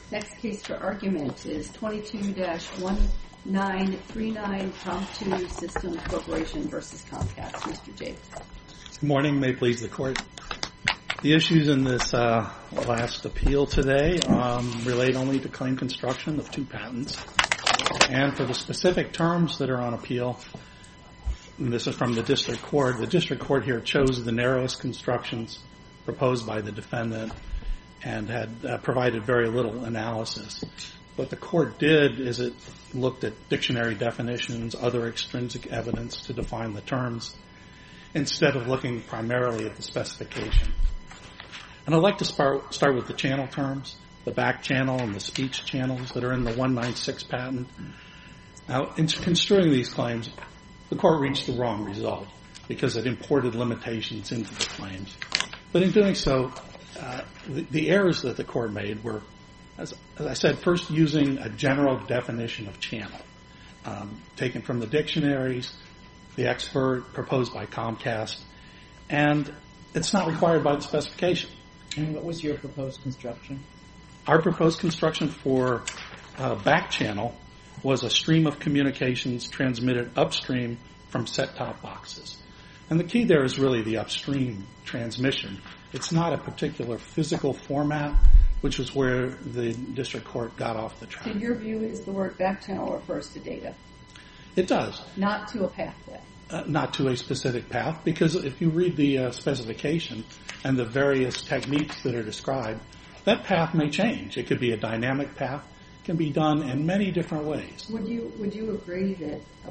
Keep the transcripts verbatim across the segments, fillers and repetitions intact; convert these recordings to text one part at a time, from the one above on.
Next case for argument is twenty-two dash one nine three nine CompTwo Systems Corporation v. Comcast. Mister Jake. Good morning. May it please the Court. The issues in this uh, last appeal today um, relate only to claim construction of two patents. And for the specific terms that are on appeal, and this is from the district court, the district court here chose the narrowest constructions proposed by the defendant and had uh, provided very little analysis. What the court did is it looked at dictionary definitions, other extrinsic evidence to define the terms, instead of looking primarily at the specification. And I'd like to start, start with the channel terms, the back channel and the speech channels that are in the one ninety-six patent. Now, in construing these claims, the court reached the wrong result because it imported limitations into the claims. But in doing so, uh, the, the errors that the court made were, as, as I said, first using a general definition of channel, um, taken from the dictionaries, the expert proposed by Comcast, and it's not required by the specification. And what was your proposed construction? Our proposed construction for uh, back channel was a stream of communications transmitted upstream from set-top boxes. And the key there is really the upstream transmission. It's not a particular physical format, which is where the district court got off the track. So your view is the word back channel refers to data? It does. Not to a pathway? Uh, not to a specific path, because if you read the uh, specification and the various techniques that are described, that path may change. It could be a dynamic path. It can be done in many different ways. Would you would you agree that a,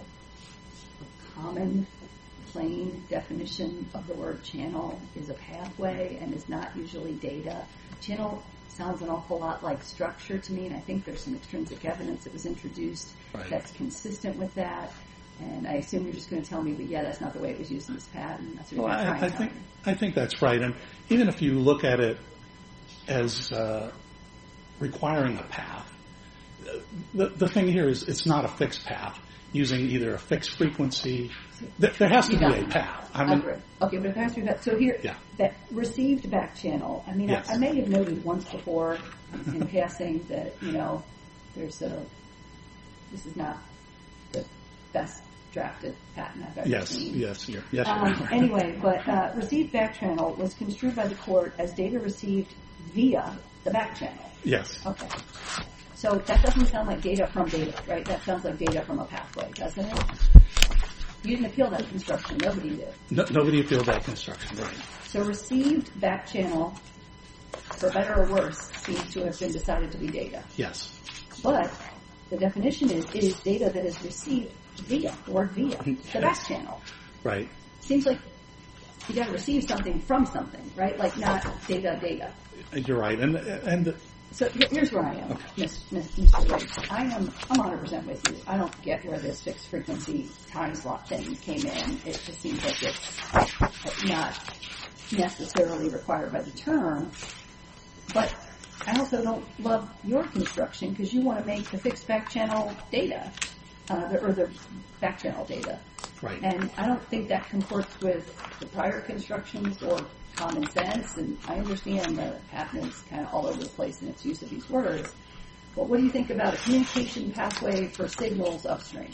a common, plain definition of the word channel is a pathway and is not usually data? Channel sounds an awful lot like structure to me, and I think there's some extrinsic evidence that was introduced Right. that's consistent with that. And I assume you're just going to tell me, but yeah, that's not the way it was used in this patent. That's what Well, you're I, trying I to think tell me. I think that's right. And even if you look at it as uh, requiring a path, the the thing here is it's not a fixed path using either a fixed frequency. There, there has to You be got a it. path. I I mean, agree. Okay, but if I ask you that, so here, Yeah. that received back channel, I mean, Yes. I, I may have noted once before in passing that, you know, there's a, this is not the best drafted patent I've ever yes, seen. yes, you're, yes. You're Um, right. anyway, but uh, received back channel was construed by the court as data received via the back channel. Yes. Okay. So that doesn't sound like data from data, right? That sounds like data from a pathway, doesn't it? You didn't appeal that construction. Nobody did. No, nobody appealed that construction, right? So received back channel, for better or worse, seems to have been decided to be data. Yes. But the definition is it is data that is received via, the word via, the Yes. back channel. Right. Seems like you got to receive something from something, right? Like not data, data. You're right. And and So here's where I am, Okay. Miss, Miss, Mister Riggs. I am, I'm one hundred percent with you. I don't get where this fixed frequency time slot thing came in. It just seems like it's not necessarily required by the term. But I also don't love your construction because you want to make the fixed back channel data, uh, the, or the back channel data. right. And I don't think that comports with the prior constructions or common sense, and I understand the patent is kind of all over the place in its use of these words. But what do you think about a communication pathway for signals upstream?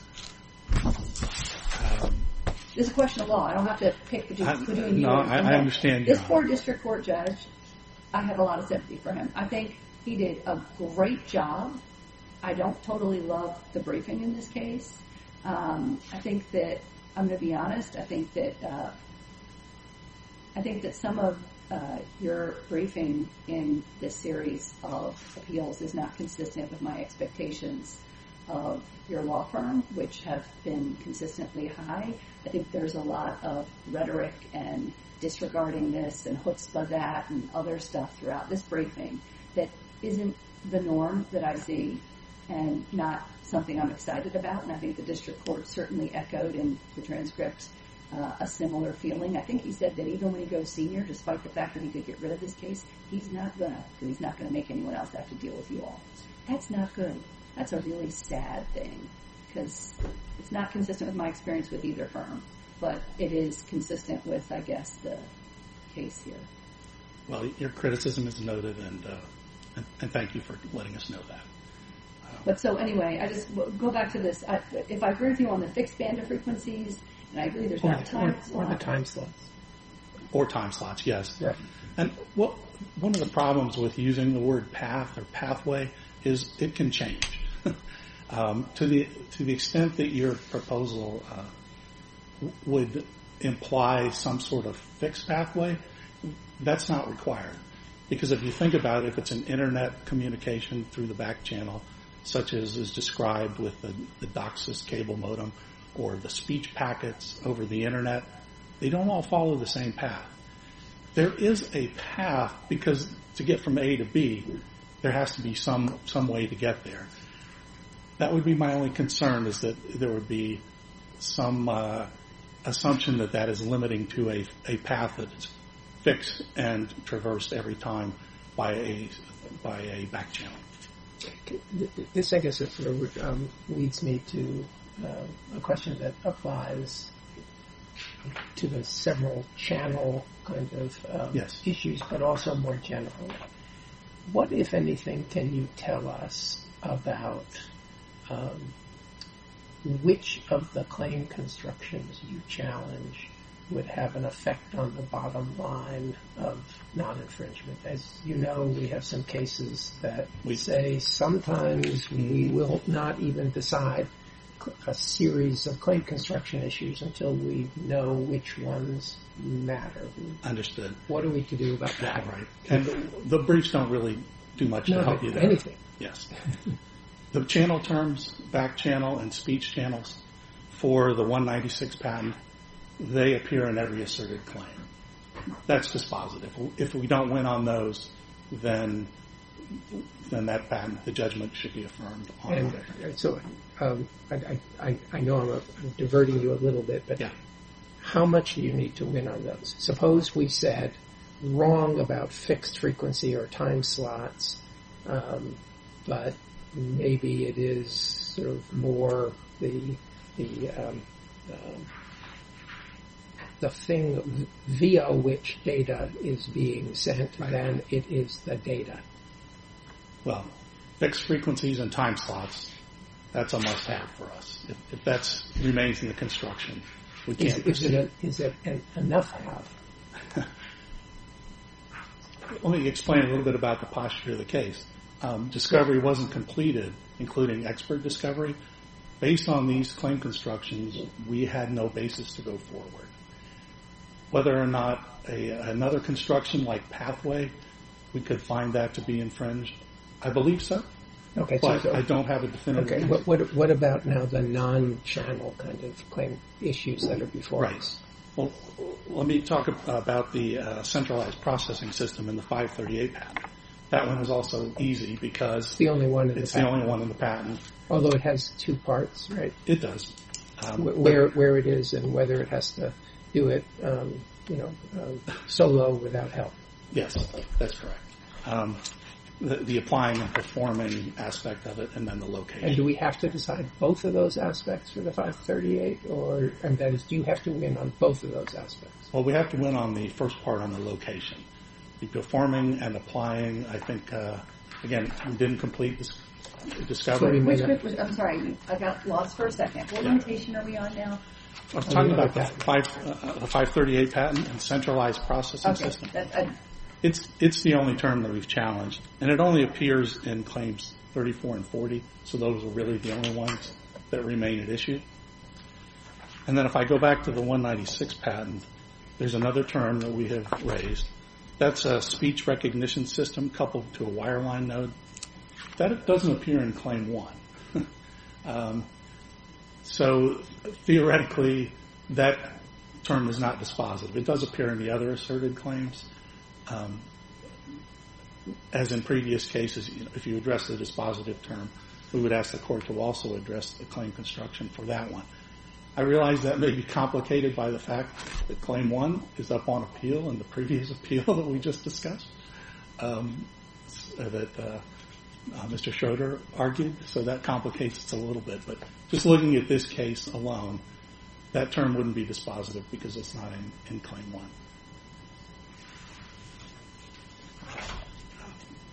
Um, This is a question of law. I don't have to pick between, I- between no, you I- and I him. understand This your- poor district court judge, I have a lot of sympathy for him. I think he did a great job. I don't totally love the briefing in this case. Um, I think that, I'm going to be honest, I think that uh, I think that some of uh, your briefing in this series of appeals is not consistent with my expectations of your law firm, which have been consistently high. I think there's a lot of rhetoric and disregarding this and chutzpah that and other stuff throughout this briefing that isn't the norm that I see and not something I'm excited about. And I think the district court certainly echoed in the transcript uh, a similar feeling. I think he said that even when he goes senior, despite the fact that he could get rid of this case, he's not gonna, because he's not gonna make anyone else have to deal with you all. That's not good. That's a really sad thing, because it's not consistent with my experience with either firm, but it is consistent with, I guess, the case here. Well, your criticism is noted, and uh, And, and thank you for letting us know that. But so anyway, I just go back to this. I, if I agree with you on the fixed band of frequencies, and I agree there's Or, not a time or, slot. or the time slots. Or time slots, yes. Right. And what, one of the problems with using the word path or pathway is it can change. um, to the to the extent that your proposal uh, w- would imply some sort of fixed pathway, that's not required. Because if you think about it, if it's an internet communication through the back channel, such as is described with the, the DOCSIS cable modem or the speech packets over the internet, they don't all follow the same path. There is a path because to get from A to B, there has to be some some way to get there. That would be my only concern, is that there would be some uh, assumption that that is limiting to a, a path that is fixed and traversed every time by a by a back channel. This, I guess, sort of um, leads me to uh, a question that applies to the several channel kind of um, Yes. issues, but also more generally. What, if anything, can you tell us about um, which of the claim constructions you challenge would have an effect on the bottom line of non-infringement? As you know, we have some cases that we say sometimes we will not even decide a series of claim construction issues until we know which ones matter. Understood. What are we to do about that? Right. And the, the briefs don't really do much No, to help you there. anything. Yes. The channel terms, back channel and speech channels for the one ninety-six patent, they appear in every asserted claim. That's dispositive. If we don't win on those, then then that patent, the judgment should be affirmed on And it. so um, I, I, I know I'm, I'm diverting you a little bit, but Yeah. how much do you need to win on those? Suppose we said wrong about fixed frequency or time slots, um, but maybe it is sort of more the the um, um, the thing via which data is being sent Right. than it is the data. Well, fixed frequencies and time slots, that's a must-have for us. If, if that remains in the construction, we Is, can't is it, proceed. a, is it an enough have? Let me explain a little bit about the posture of the case. Um, discovery wasn't completed, including expert discovery. Based on these claim constructions, we had no basis to go forward. Whether or not a, another construction like pathway, we could find that to be infringed, I believe so, Okay, but so, I don't have a definitive okay. answer. What, what what about now the non-channel kind of claim issues that are before Right. us? Well, let me talk about the uh, centralized processing system in the five thirty-eight patent. That one is also easy because It's the only one in it's the the patent. only one in the patent. Although it has two parts, right? It does. Um, Wh- Where where it is and whether it has to do it, um, you know, um, solo without help. Yes, that's correct. Um, the, the applying and performing aspect of it, and then the location. And do we have to decide both of those aspects for the five thirty-eight, or and that is, do you have to win on both of those aspects? Well, we have to win on the first part on the location. The performing and applying, I think, uh, again, we didn't complete this discovery. So we Which, may not- which, I'm sorry, I got lost for a second. What Yeah. limitation are we on now? I was talking Oh, about the okay. five, uh, the five thirty-eight patent and centralized processing Okay, system. that, I, It's it's the only term that we've challenged, and it only appears in claims thirty-four and forty, so those are really the only ones that remain at issue. And then if I go back to the one ninety-six patent, there's another term that we have raised. That's a speech recognition system coupled to a wireline node. That doesn't appear in claim one. um, so theoretically, that term is not dispositive. It does appear in the other asserted claims. Um, as in previous cases, you know, if you address the dispositive term, we would ask the court to also address the claim construction for that one. I realize that may be complicated by the fact that claim one is up on appeal in the previous appeal that we just discussed, um, that uh, uh, Mister Schroeder argued, so that complicates it a little bit. But just looking at this case alone, that term wouldn't be dispositive because it's not in, in claim one.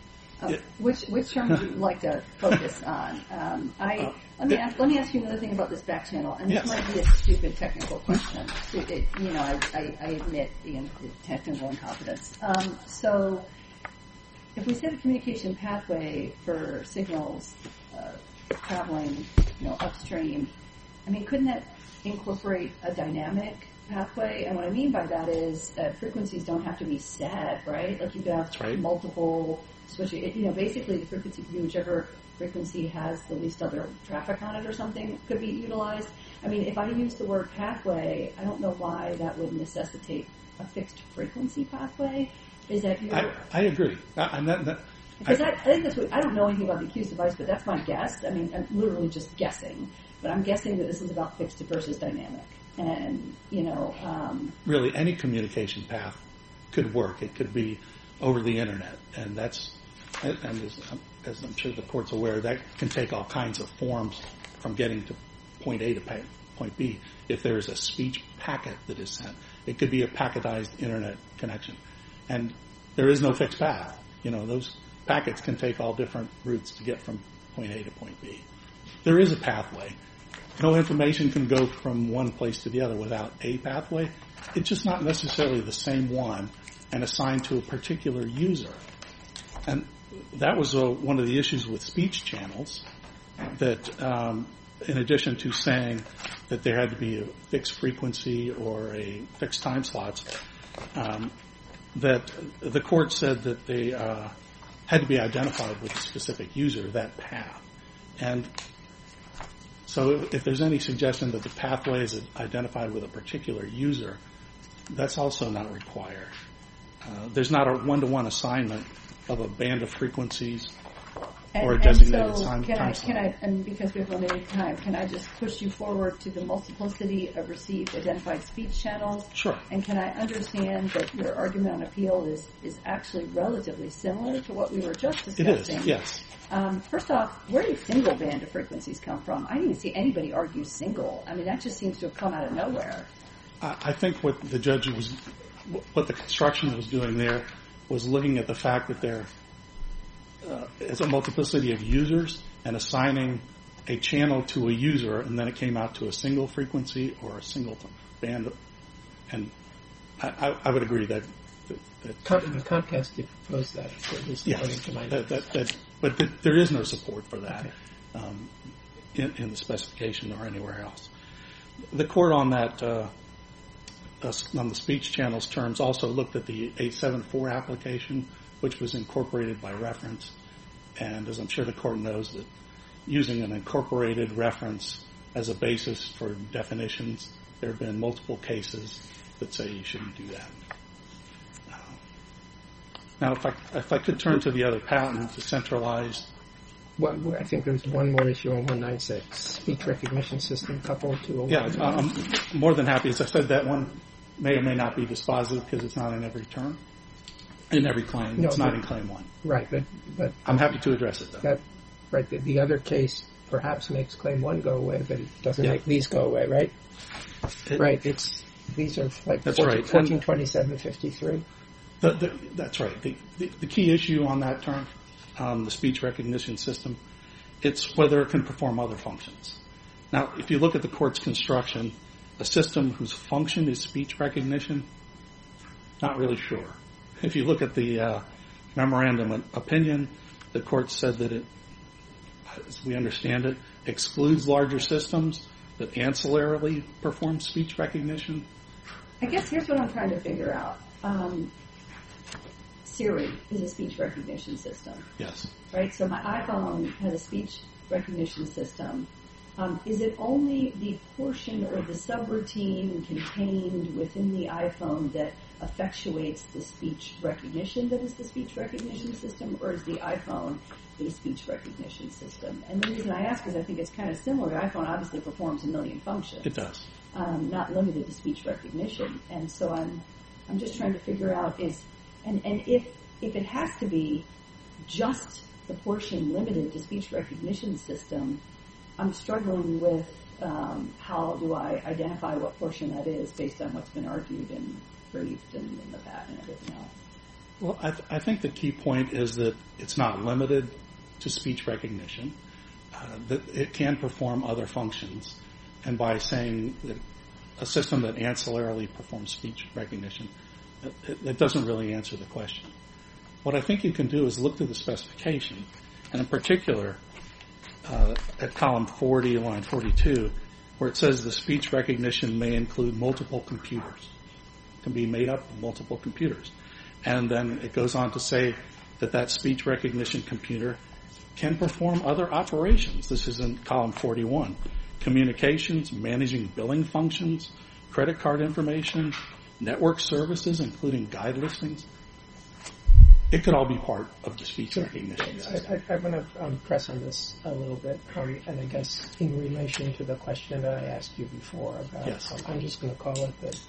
Uh, which which term would you like to focus on? Um, I uh, let me ask, let me ask you another thing about this back channel, and this yes. might be a stupid technical question. It, it, you know, I, I, I admit the, the technical incompetence. Um, so, if we set a communication pathway for signals uh, traveling, you know, upstream, I mean, couldn't that incorporate a dynamic pathway? And what I mean by that is uh, frequencies don't have to be set, right? Like you could have right. multiple switches. You know, basically the frequency could be whichever frequency has the least other traffic on it or something could be utilized. I mean, if I use the word pathway, I don't know why that would necessitate a fixed frequency pathway. Is that your... I, I agree. I, I'm not, not, because I, I think that's what, I don't know anything about the accused device, but that's my guess. I mean, I'm literally just guessing. But I'm guessing that this is about fixed versus dynamic. And, you know... Um, really, any communication path could work. It could be over the Internet. And that's... And as, as I'm sure the Court's aware, that can take all kinds of forms from getting to point A to point B. If there is a speech packet that is sent, it could be a packetized Internet connection. And there is no fixed path. You know, those packets can take all different routes to get from point A to point B. There is a pathway. No information can go from one place to the other without a pathway. It's just not necessarily the same one and assigned to a particular user. And that was uh, one of the issues with speech channels, that um, in addition to saying that there had to be a fixed frequency or a fixed time slots, um, that the Court said that they uh, had to be identified with a specific user, that path. And so if there's any suggestion that the pathway is identified with a particular user, that's also not required. Uh, there's not a one-to-one assignment of a band of frequencies and, or a designated and so time, can time I, slot. Can I, and because we have limited time, can I just push you forward to the multiplicity of received identified speech channels? Sure. And can I understand that your argument on appeal is, is actually relatively similar to what we were just discussing? It is, yes. Um, first off, where did single band of frequencies come from? I didn't see anybody argue single. I mean, that just seems to have come out of nowhere. I, I think what the judge was, what the construction was doing there was looking at the fact that there uh, is a multiplicity of users and assigning a channel to a user, and then it came out to a single frequency or a single band. And I, I, I would agree that... that, that Com- Comcast did propose that, at least yes, according to my that, that, that, but th- there is no support for that okay. um, in, in the specification or anywhere else. The Court on that... Uh, on the speech channels terms also looked at the eight seventy-four application, which was incorporated by reference. And as I'm sure the Court knows, that using an incorporated reference as a basis for definitions, there have been multiple cases that say you shouldn't do that. Uh, now, if I, if I could turn to the other patent, the centralized... Well, I think there's one more issue on one ninety-six, speech recognition system coupled to a... Yeah, I'm more than happy. As I said, that one may or may not be dispositive because it's not in every term, in every claim. No, it's not in claim one. Right, but... but I'm happy to address it, though. That, right, the, the other case perhaps makes claim one go away, but it doesn't yeah. make these go away, right? It, right, it's... These are like that's fourteen, right. fourteen twenty-seven fifty-three. The, the, that's right. The, the, the key issue on that term, um, the speech recognition system, it's whether it can perform other functions. Now, if you look at the Court's construction, a system whose function is speech recognition, not really sure. If you look at the uh, memorandum opinion, the Court said that it, as we understand it, excludes larger systems that ancillarily perform speech recognition. I guess here's what I'm trying to figure out. Um, Siri is a speech recognition system. Yes. Right? So my iPhone has a speech recognition system. Um, is it only the portion or the subroutine contained within the iPhone that effectuates the speech recognition that is the speech recognition system, or is the iPhone a speech recognition system? And the reason I ask is I think it's kind of similar. The iPhone obviously performs a million functions. It does. Um, not limited to speech recognition. And so I'm I'm just trying to figure out is and, and if if it has to be just the portion limited to speech recognition system, I'm struggling with um, how do I identify what portion that is based on what's been argued and briefed and in the patent and everything else. Well, I, th- I think the key point is that it's not limited to speech recognition, uh, that it can perform other functions. And by saying that a system that ancillarily performs speech recognition, it, it doesn't really answer the question. What I think you can do is look through the specification, and in particular, uh, at column forty, line forty-two, where it says the speech recognition may include multiple computers. It can be made up of multiple computers. And then it goes on to say that that speech recognition computer can perform other operations. This is in column forty-one. Communications, managing billing functions, credit card information, network services, including guide listings. It could all be part of the speech recognition system. I, I, I want to um, press on this a little bit, um, and I guess in relation to the question that I asked you before about, yes. um, I'm just going to call it the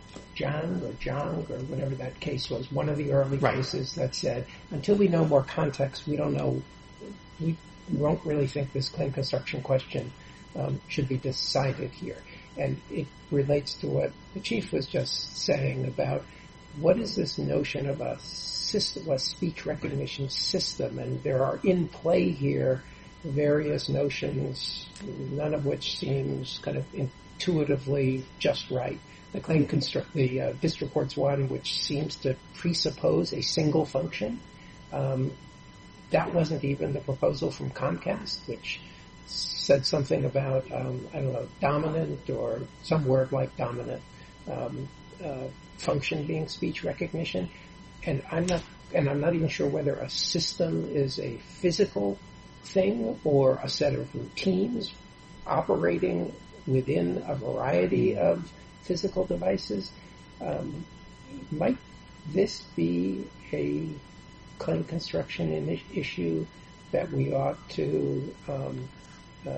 John or Jong or whatever that case was, one of the early right. cases that said, until we know more context, we don't know, we don't really think this claim construction question um, should be decided here. And it relates to what the Chief was just saying about what is this notion of a system, a speech recognition system, and there are in play here various notions, none of which seems kind of intuitively just right. The claim construct, the uh, district court's one, which seems to presuppose a single function. Um, that wasn't even the proposal from Comcast, which said something about, um, I don't know, dominant or some word like dominant um, uh, function being speech recognition. And I'm not, and I'm not even sure whether a system is a physical thing or a set of routines operating within a variety of physical devices. Um, might this be a claim construction in- issue that we ought to um, uh,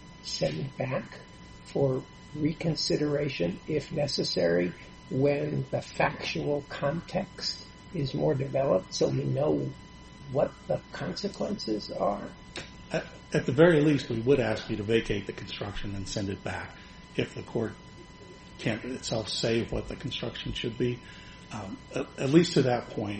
send back for reconsideration, if necessary, when the factual context is more developed, so we know what the consequences are? At, at the very least, we would ask you to vacate the construction and send it back if the court can't itself say what the construction should be. Um, at, at least to that point,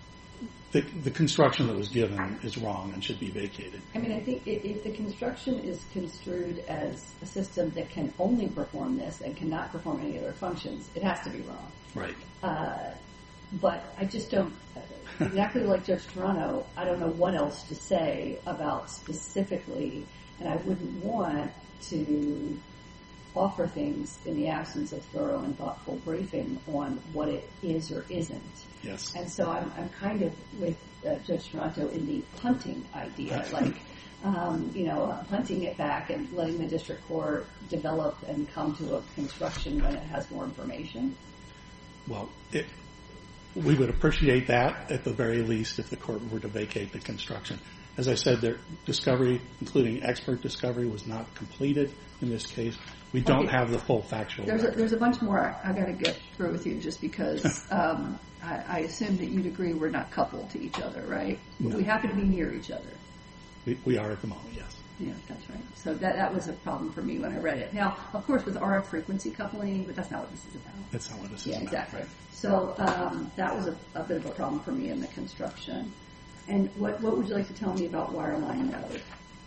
the, the construction that was given is wrong and should be vacated. I mean, I think if, if the construction is construed as a system that can only perform this and cannot perform any other functions, it has to be wrong. Right. Uh, but I just don't, exactly like Judge Toronto, I don't know what else to say about specifically, and I wouldn't want to offer things in the absence of thorough and thoughtful briefing on what it is or isn't. Yes. And so I'm, I'm kind of with uh, Judge Toronto in the punting idea, like, um, you know, uh, punting it back and letting the district court develop and come to a construction when it has more information. Well, it, we would appreciate that at the very least if the court were to vacate the construction. As I said, their discovery, including expert discovery, was not completed in this case. We don't okay. have the full factual There's a, record. there's a bunch more I, I got to get through with you just because um, I, I assume that you'd agree we're not coupled to each other, right? No. We happen to be near each other. We, we are at the moment, yes. Yeah, that's right. So that that was a problem for me when I read it. Now, of course, with R F frequency coupling, but that's not what this is about. That's not what this is yeah, about. exactly. Right. So um, that was a, a bit of a problem for me in the construction. And what what would you like to tell me about wireline node?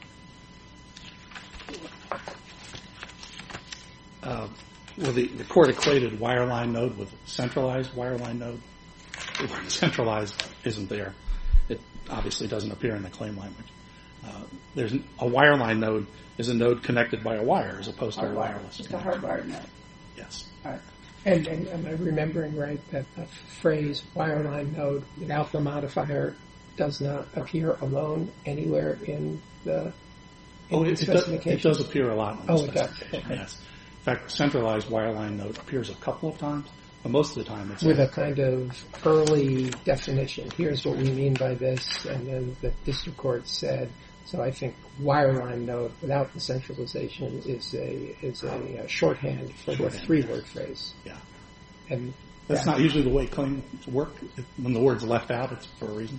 Uh, well, the, the court equated wireline node with centralized wireline node. Centralized isn't there. It obviously doesn't appear in the claim language. Uh, there's an, a wireline node is a node connected by a wire as opposed to a wireless. Just a hardwired node. Yes. All right. And, and am I remembering right that the phrase wireline node without the modifier does not appear alone anywhere in the, in oh, the it, it, does, specification? it does appear a lot in the Oh, it does. specification, Okay. yes. In fact, centralized wireline node appears a couple of times, but most of the time it's With a kind of early definition. Here's what we mean by this, and then the district court said, so I think wireline node without the centralization is a is a, a shorthand for Shorthand, the three-word phrase. Yeah. And that's that, not usually the way claims work. When the word's left out, it's for a reason.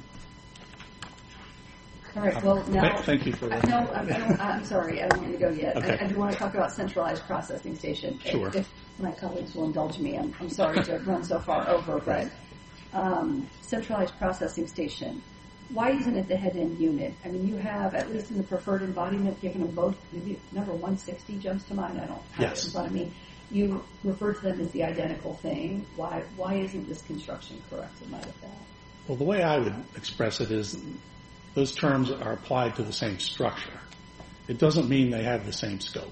All right. Well, now. Thank, thank you for that. No, I, I don't, I'm sorry. I don't want to go yet. Okay. I, I do want to talk about centralized processing station. Sure. If, if my colleagues will indulge me, I'm, I'm sorry to run so far over, but um, centralized processing station, why isn't it the head-end unit? I mean, you have, at least in the preferred embodiment, given them both, maybe number one sixty jumps to mind. I don't have Yes. it in front of me. You refer to them as the identical thing. Why Why isn't this construction correct in light of that? Well, the way I would express it is those terms are applied to the same structure. It doesn't mean they have the same scope.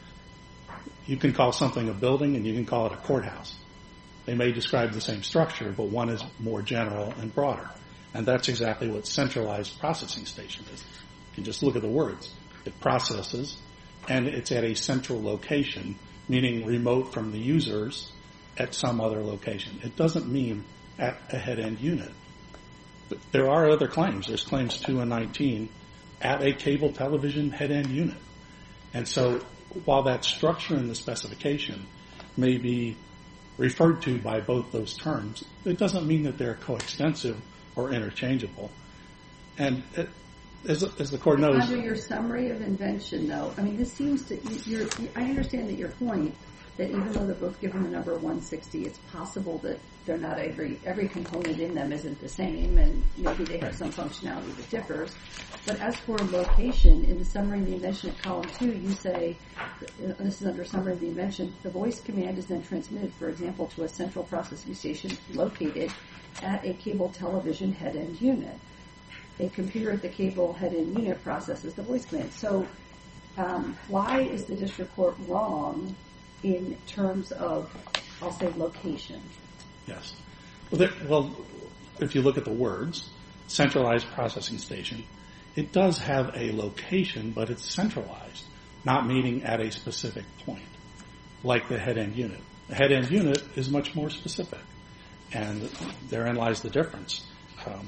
You can call something a building and you can call it a courthouse. They may describe the same structure, but one is more general and broader. And that's exactly what centralized processing station is. You can just look at the words. It processes, and it's at a central location, meaning remote from the users at some other location. It doesn't mean at a head-end unit. But there are other claims. There's claims two and nineteen at a cable television head-end unit. And so while that structure in the specification may be referred to by both those terms, it doesn't mean that they're coextensive or interchangeable. And it, as, as the court knows... Under your summary of invention, though, I mean, this seems to... You're, I understand that your point, that even though they're both given the number one sixty, it's possible that they're not every... Every component in them isn't the same, and maybe they have some functionality that differs. But as for location, in the summary of the invention at column two, you say, this is under summary of the invention, the voice command is then transmitted, for example, to a central processing station located at a cable television head-end unit. A computer at the cable head-end unit processes the voice command. So um, why is the district court wrong in terms of, I'll say, location? Yes. Well, there, well, if you look at the words, centralized processing station, it does have a location, but it's centralized, not meaning at a specific point, like the head-end unit. The head-end unit is much more specific, and therein lies the difference. Um,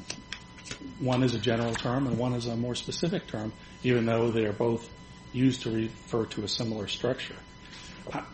one is a general term, and one is a more specific term, even though they are both used to refer to a similar structure. Uh,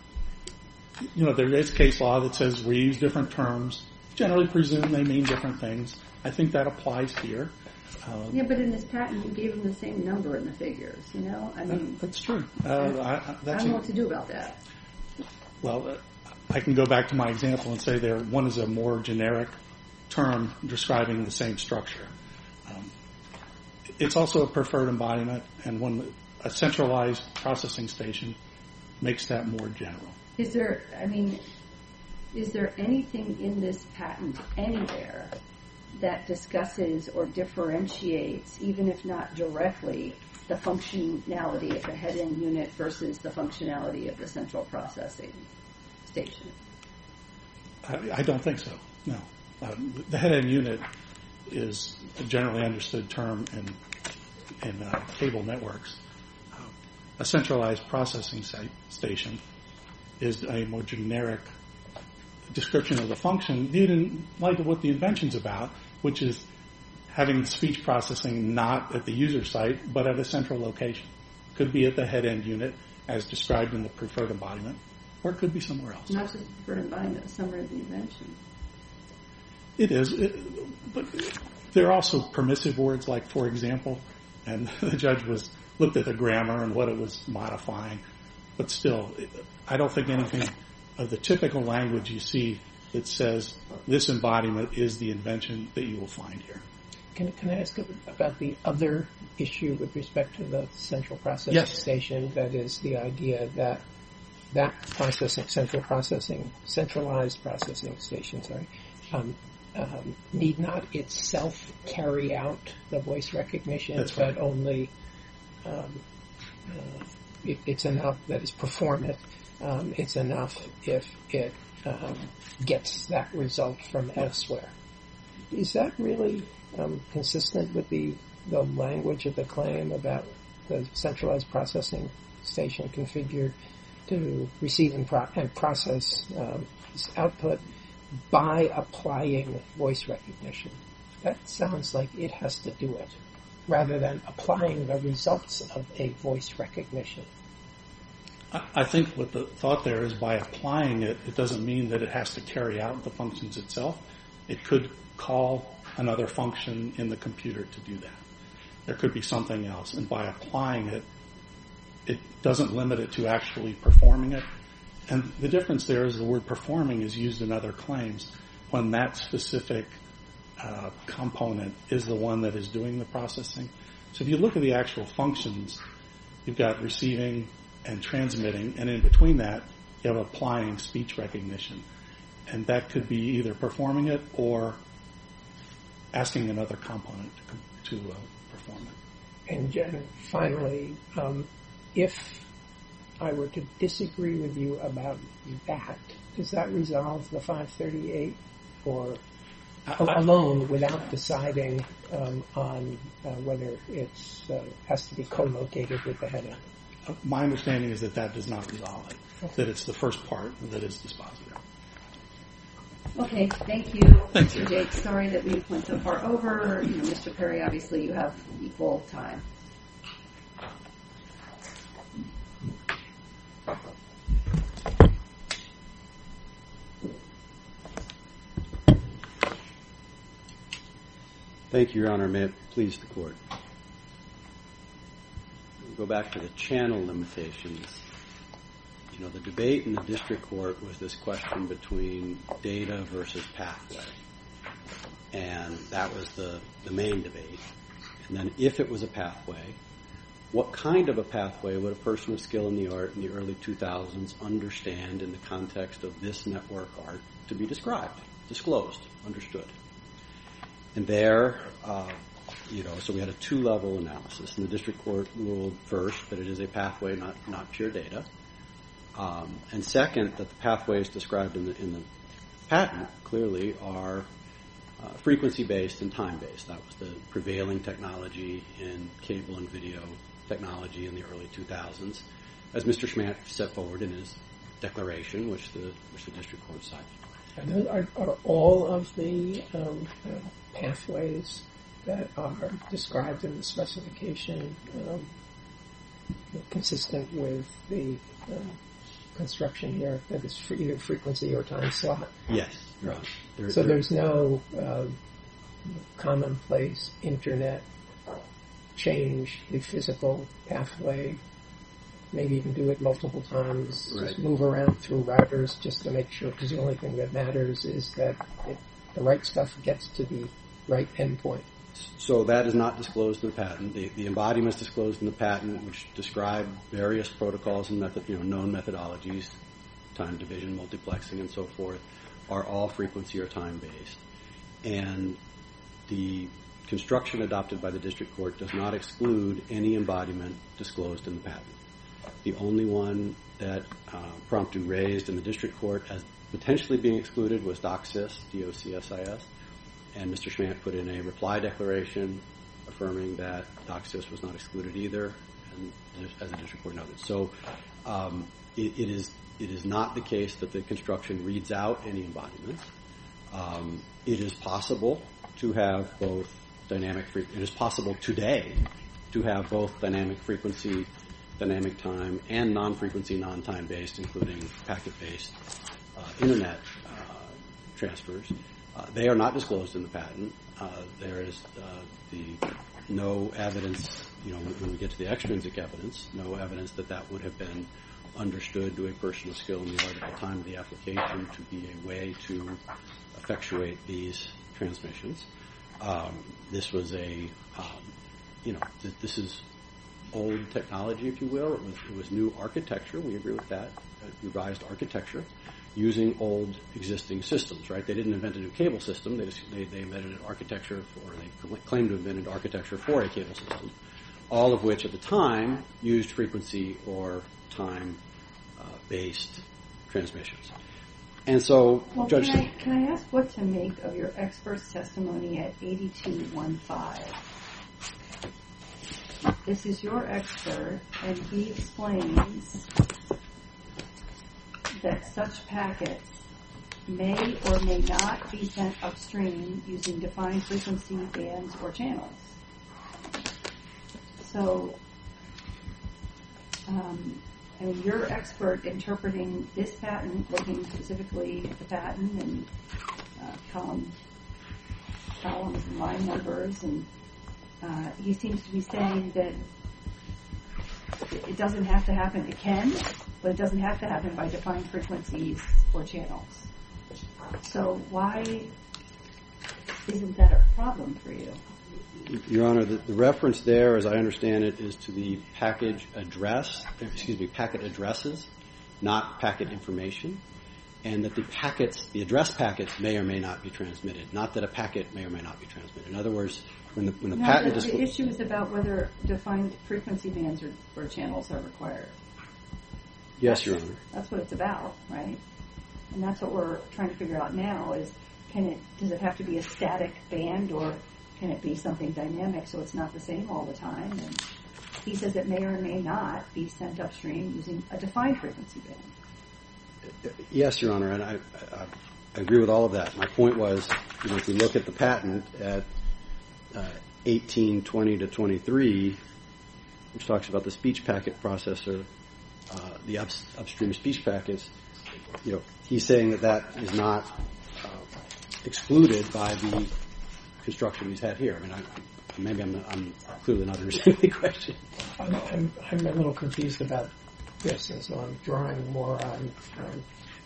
you know, there is case law that says we use different terms, generally presume they mean different things. I think that applies here. Um, yeah, but in this patent, you gave them the same number in the figures, you know? I mean, that, that's true. Uh, I, I, that's I don't know what to do about that. Well, uh, I can go back to my example and say there one is a more generic term describing the same structure. Um, it's also a preferred embodiment, and one a centralized processing station makes that more general. Is there, I mean, is there anything in this patent anywhere that discusses or differentiates, even if not directly, the functionality of the head-end unit versus the functionality of the central processing station? I, I don't think so, no. Uh, the head-end unit is a generally understood term in, in uh, cable networks. Uh, a centralized processing site station is a more generic description of the function, viewed in light of what the invention's about, which is having speech processing not at the user site, but at a central location. Could be at the head-end unit, as described in the preferred embodiment, or it could be somewhere else. Not just preferred embodiment, a summary of the invention. It is, it, but there are also permissive words like, for example, and the judge was looked at the grammar and what it was modifying, but still, I don't think anything of the typical language you see that says this embodiment is the invention that you will find here. Can, can I ask about the other issue with respect to the central processing yes. station? That is the idea that that processing, central processing, centralized processing station, sorry, um, um, need not itself carry out the voice recognition, That's right. but only um, uh, it, it's enough that it's perform it. Um, it's enough if it um, gets that result from elsewhere. Is that really um, consistent with the, the language of the claim about the centralized processing station configured to receive and, pro- and process um, this output by applying voice recognition? That sounds like it has to do it, rather than applying the results of a voice recognition. I think what the thought there is by applying it, it doesn't mean that it has to carry out the functions itself. It could call another function in the computer to do that. There could be something else, and by applying it, it doesn't limit it to actually performing it. And the difference there is the word performing is used in other claims when that specific uh, component is the one that is doing the processing. So if you look at the actual functions, you've got receiving and transmitting, and in between that, you have applying speech recognition. And that could be either performing it or asking another component to, to uh, perform it. And Jen, finally, um, if I were to disagree with you about that, does that resolve the five thirty-eight, or I, I, alone without deciding um, on uh, whether it uh, has to be co-located with the heading? My understanding is that that does not resolve it, okay. That it's the first part that is dispositive. Okay, thank you, Thank Mister you. Jake. Sorry that we went so far over. You know, Mister Perry, obviously you have equal time. Thank you, Your Honor. May it please the Court. We'll go back to the channel limitations. You know, the debate in the district court was this question between data versus pathway. And that was the, the main debate. And then if it was a pathway, what kind of a pathway would a person with skill in the art in the early two thousands understand in the context of this network art to be described, disclosed, understood? And there, uh, you know, so we had a two-level analysis. And the district court ruled first that it is a pathway, not, not pure data. Um, and second, that the pathways described in the, in the patent clearly are uh, frequency-based and time-based. That was the prevailing technology in cable and video technology in the early two thousands, as Mister Schmandt set forward in his declaration, which the, which the district court cited. Are, are all of the um, uh, pathways that are described in the specification um, consistent with the uh, construction here, that is for either frequency or time slot? Yes. Right. There, so there, there's no uh, commonplace internet change the physical pathway, maybe even do it multiple times, right. Just move around through routers just to make sure, because the only thing that matters is that it, the right stuff gets to the right endpoint. So that is not disclosed in the patent. The, the embodiment is disclosed in the patent, which describe various protocols and method, you know, known methodologies, time division, multiplexing, and so forth, are all frequency or time-based. And the construction adopted by the district court does not exclude any embodiment disclosed in the patent. The only one that uh, Promptu raised in the district court as potentially being excluded was DOCSIS, D O C S I S, and Mister Schmandt put in a reply declaration affirming that DOCSIS was not excluded either, and as the district court noted. So um, it, it is it is not the case that the construction reads out any embodiments. Um, it is possible to have both dynamic fre- it is possible today to have both dynamic frequency, dynamic time, and non-frequency, non-time based, including packet-based uh, internet uh, transfers. Uh, they are not disclosed in the patent. Uh, there is uh, the no evidence, you know, when, when we get to the extrinsic evidence, no evidence that that would have been understood to a person of skill in the art at the time of the application to be a way to effectuate these transmissions. Um, this was a, um, you know, th- this is old technology, if you will. It was, it was new architecture. We agree with that. Uh, revised architecture using old existing systems, right? They didn't invent a new cable system. They just, they, they invented an architecture for, or they claimed to have invented architecture for a cable system, all of which at the time used frequency or time uh, based transmissions. And so, well, Judge, can I, can I ask what to make of your expert's testimony at eighty-two fifteen? This is your expert, and he explains that such packets may or may not be sent upstream using defined frequency bands or channels. So, um, I mean, your expert interpreting this patent, looking specifically at the patent and uh, column, columns and line numbers, and uh, he seems to be saying that it doesn't have to happen. It can, but it doesn't have to happen by defined frequencies or channels. So why isn't that a problem for you? Your Honor, the, the reference there, as I understand it, is to the package address, excuse me, packet addresses, not packet information, and that the packets, the address packets may or may not be transmitted, not that a packet may or may not be transmitted. In other words, when the, when the no, patent... The, disclo- the issue is about whether defined frequency bands or, or channels are required. Yes, Your Honor. That's what it's about, right? And that's what we're trying to figure out now is, can it, does it have to be a static band or can it be something dynamic so it's not the same all the time? And he says it may or may not be sent upstream using a defined frequency band. Yes, Your Honor, and I, I, I agree with all of that. My point was, you know, if we look at the patent at uh, eighteen twenty to twenty-three, which talks about the speech packet processor, uh, the up, upstream speech packets, you know, he's saying that that is not uh, excluded by the construction he's had here. I mean, I, maybe I'm, I'm clearly not understanding the question. I'm, I'm, I'm a little confused about this, and so I'm drawing more on um,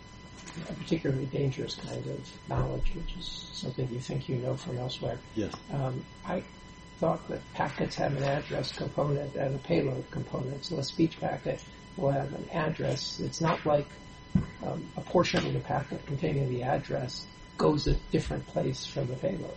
a particularly dangerous kind of knowledge, which is something you think you know from elsewhere. Yes. Um, I thought that packets have an address component and a payload component, so a speech packet will have an address. It's not like um, a portion of the packet containing the address goes a different place from the payload.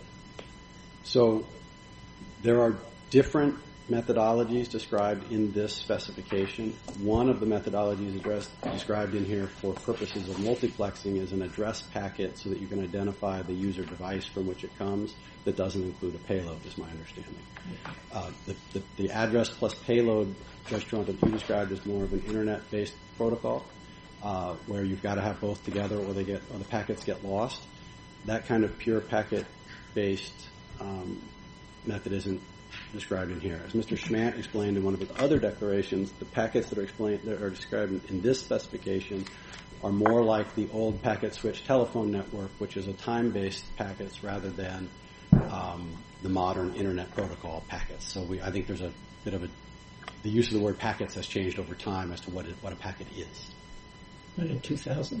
So there are different methodologies described in this specification. One of the methodologies addressed, described in here for purposes of multiplexing is an address packet so that you can identify the user device from which it comes that doesn't include a payload, is my understanding. Uh, the, the, the address plus payload, Judge Toronto, you described as more of an internet-based protocol uh, where you've got to have both together or they get or the packets get lost. That kind of pure packet-based um, method isn't described in here. As Mister Schmant explained in one of his other declarations, the packets that are explained that are described in this specification are more like the old packet switch telephone network, which is a time-based packets rather than um, the modern internet protocol packets. So we, I think there's a bit of a the use of the word packets has changed over time as to what it, what a packet is. But in two thousand,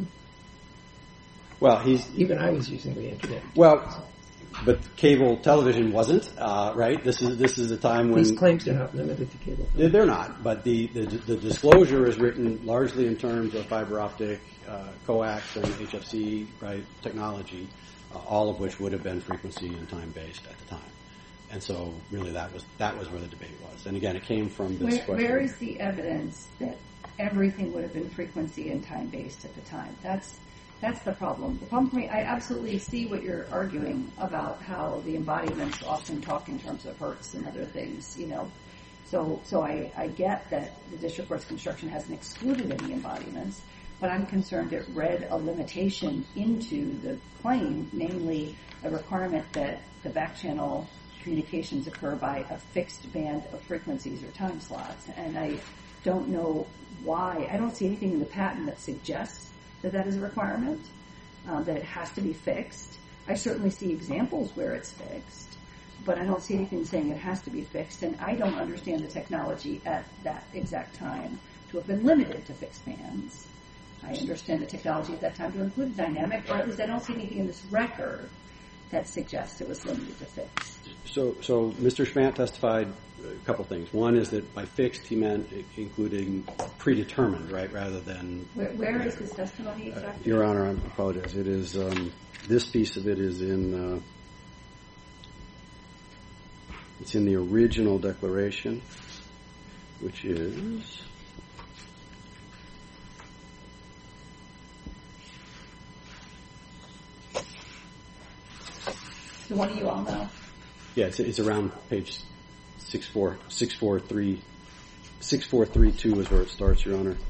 well, he's even I was using the internet. Well. But cable television wasn't, uh, right? This is this is a time when... These claims are not limited to cable television. They're not, but the, the, the disclosure is written largely in terms of fiber optic, uh, coax, and H F C, right, technology, uh, all of which would have been frequency and time-based at the time. And so really that was that was where the debate was. And again, it came from this Where, question. where is the evidence that everything would have been frequency and time-based at the time? That's That's the problem. The problem for me, I absolutely see what you're arguing about how the embodiments often talk in terms of hertz and other things, you know. So so I, I get that the district court's construction hasn't excluded any embodiments, but I'm concerned it read a limitation into the claim, namely a requirement that the back-channel communications occur by a fixed band of frequencies or time slots. And I don't know why. I don't see anything in the patent that suggests that that is a requirement, um, that it has to be fixed. I certainly see examples where it's fixed, but I don't see anything saying it has to be fixed, and I don't understand the technology at that exact time to have been limited to fixed bands. I understand the technology at that time to include dynamic, or at least I don't see anything in this record that suggests it was limited to fixed. So, so Mister Schmant testified a couple things. One is that by fixed he meant including predetermined, right, rather than... Where, where is this testimony exactly? Uh, Your Honor, I apologize. It is, um, this piece of it is in, uh, it's in the original declaration, which is... The one you all know? Yeah, it's, it's around page six four six four three six four three two is where it starts, Your Honor.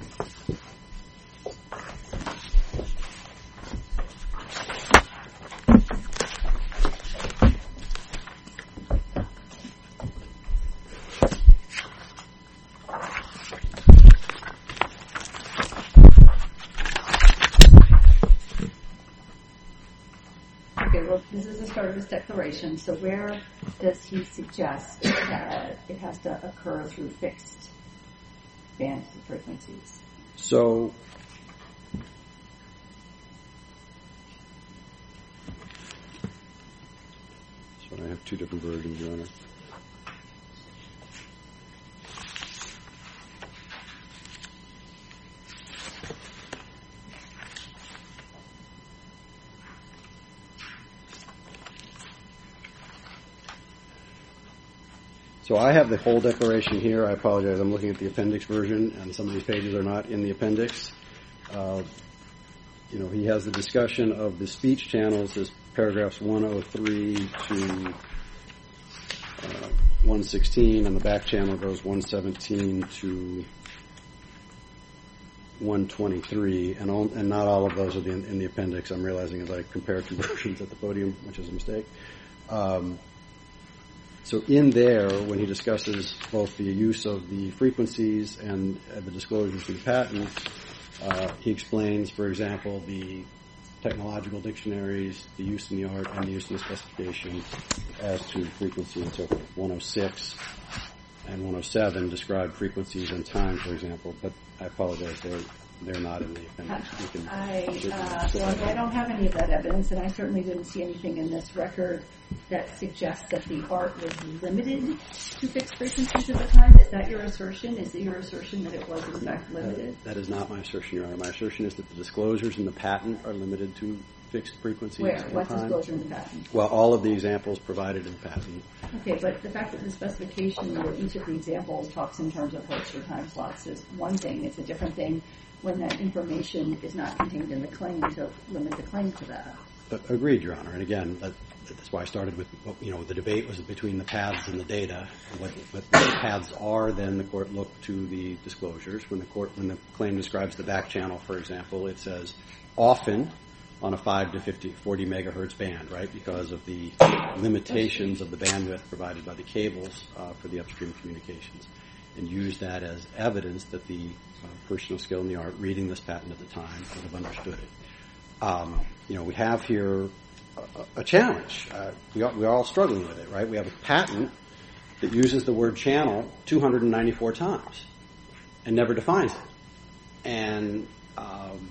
Okay, well, this is the start of his declaration, so where does he suggest that it has to occur through fixed bands of frequencies? So, have two different versions, Your Honor. So I have the whole declaration here. I apologize. I'm looking at the appendix version, and some of these pages are not in the appendix. Uh, you know, he has the discussion of the speech channels as paragraphs one oh three to uh, one sixteen, and the back channel goes one seventeen to one twenty-three, and, all, and not all of those are the, in, in the appendix. I'm realizing as I compare two versions at the podium, which is a mistake. Um, So in there, when he discusses both the use of the frequencies and uh, the disclosures in the patent, uh, he explains, for example, the technological dictionaries, the use in the art, and the use in the specification as to frequency and so forth. one oh six and one oh seven describe frequencies and time, for example, but I apologize, they're, they're not in the appendix. You can I, uh, well, I don't have any of that evidence, and I certainly didn't see anything in this record that suggests that the art was limited to fixed frequencies at the time. Is that your assertion? Is it your assertion that it was in fact limited? That, that is not my assertion, Your Honor. My assertion is that the disclosures in the patent are limited to fixed frequencies. Where? and What time. disclosure in the patent? Well, all of the examples provided in the patent. Okay, but the fact that the specification where each of the examples talks in terms of hertz or time slots is one thing. It's a different thing when that information is not contained in the claim to limit the claim to that. Uh, agreed, Your Honor. And again, that, that's why I started with, you know, the debate was between the paths and the data. What, what the paths are, then the court looked to the disclosures. When the court, when the claim describes the back channel, for example, it says often on a five to fifty, forty megahertz band, right, because of the limitations of the bandwidth provided by the cables uh, for the upstream communications, and use that as evidence that the uh, person of skill in the art reading this patent at the time would have understood it. Um, you know, we have here a, a challenge. Uh, we are, we are all struggling with it, right? We have a patent that uses the word channel two hundred ninety-four times and never defines it. And, um,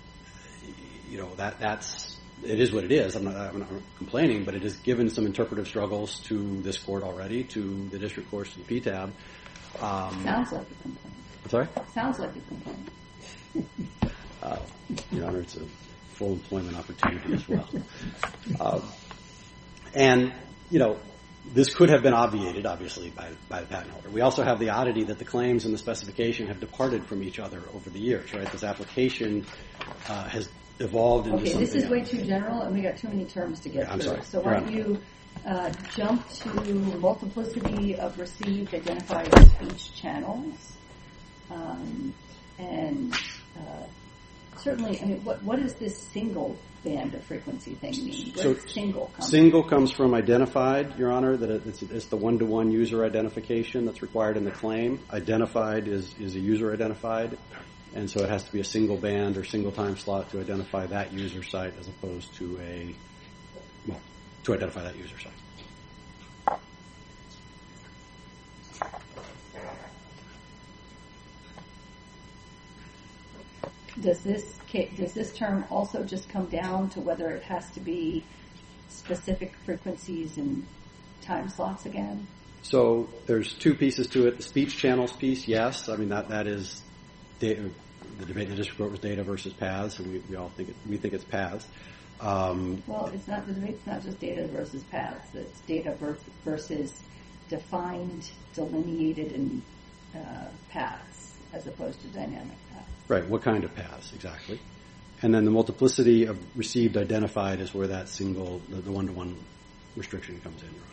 you know, that that's, it is what it is. I'm not, I'm not complaining, but it has given some interpretive struggles to this court already, to the district courts, to the P T A B. Um, Sounds like a complaint. I'm sorry? Sounds like a complaint. Uh, Your Honor, it's a full employment opportunity as well. Um, and, you know, this could have been obviated, obviously, by, by the patent holder. We also have the oddity that the claims and the specification have departed from each other over the years, right? This application uh, has evolved into okay, something this is else. way too general, and we got too many terms to get Yeah, I'm through. sorry. So why You're don't on. you uh, jump to multiplicity of received identified speech channels, um, and uh, certainly, I mean, what what does this single band of frequency thing mean? Where So does single come Single comes from identified, Your Honor, that it's, it's the one-to-one user identification that's required in the claim. Identified is, is a user identified, and so it has to be a single band or single time slot to identify that user site as opposed to a, well, to identify that user site. Does this ca- does this term also just come down to whether it has to be specific frequencies and time slots again? So there's two pieces to it. The speech channels piece, yes. I mean, that that is data, the debate in the district court was data versus paths, and we, we all think it, we think it's paths. Um, Well, it's not the debate's not just data versus paths. It's data ver- versus defined, delineated, and uh, paths as opposed to dynamic paths. Right, what kind of paths, exactly. And then the multiplicity of received identified is where that single, the, the one-to-one restriction comes in, Your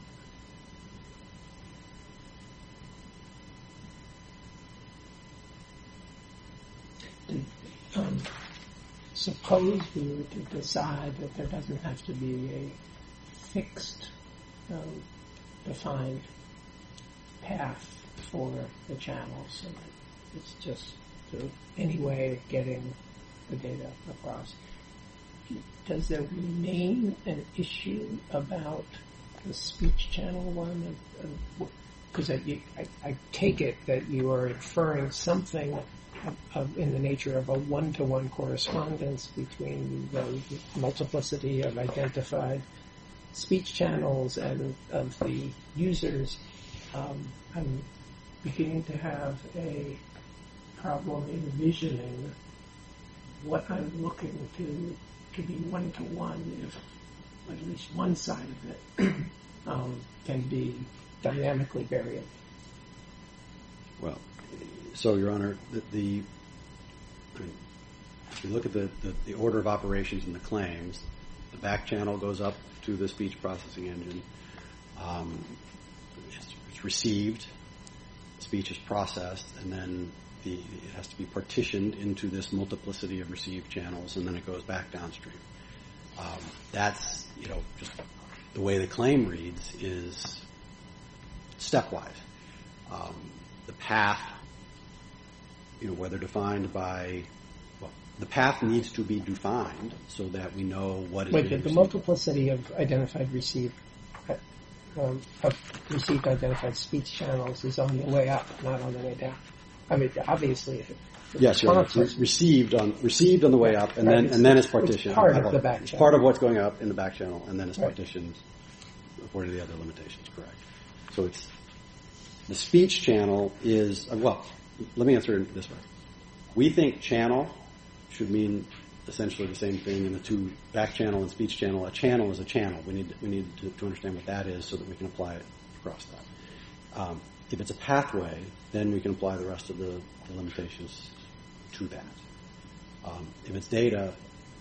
Honor. Um, suppose we were to decide that there doesn't have to be a fixed, um, defined path for the channels, and it's just sort of any way of getting the data across. Does there remain an issue about the speech channel one? Because I, I, I take it that you are inferring something of, of, in the nature of a one-to-one correspondence between the multiplicity of identified speech channels and of the users, um, I'm beginning to have a problem envisioning what I'm looking to to be one-to-one if at least one side of it um, can be dynamically variable. Well, so, Your Honor, the, the I mean, if you look at the, the, the order of operations in the claims, the back channel goes up to the speech processing engine. Um, it's, it's received, speech is processed, and then the, it has to be partitioned into this multiplicity of received channels, and then it goes back downstream. Um, that's, you know, just the way the claim reads is stepwise. Um, the path, you know, whether defined by, well, the path needs to be defined so that we know what is Wait, being the received. multiplicity of identified received um, of received identified speech channels is on the way up, not on the way down. I mean, obviously, if it, if Yes, Your Honor. Re- received on received on the way up, and Right, then it's- and then it's it's partitioned. part of Uh, the back It's channel. part of what's going up in the back channel, and then it's Right. partitioned according to the other limitations. Correct. So it's the speech channel is uh, well. Let me answer it this way. We think channel should mean essentially the same thing in the two back channel and speech channel. A channel is a channel. We need we need to, to understand what that is so that we can apply it across that. Um, if it's a pathway, then we can apply the rest of the, the limitations to that. Um, if it's data,